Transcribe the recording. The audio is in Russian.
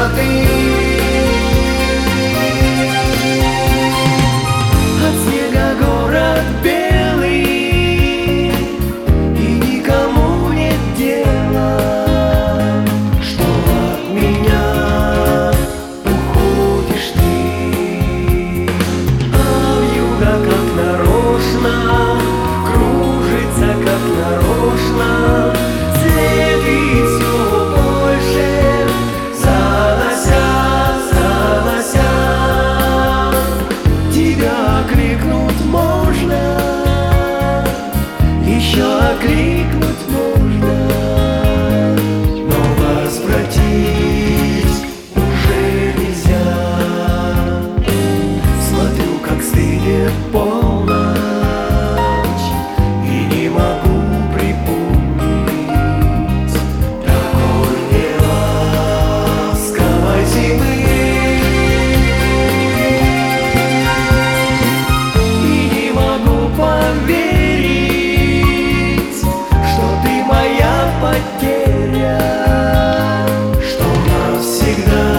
темноты. От снега город белый, и никому нет дела, что от меня уходишь ты. А вьюга как нарочно кружится, как нарочно, следы все больше занося, занося. Тебя окликнуть можно, еще окликнуть можно, но возвратить уже нельзя. Смотрю, как стынет полночь, и не могу припомнить такой неласковой зимы. И не могу поверить, что ты моя потеря, что навсегда.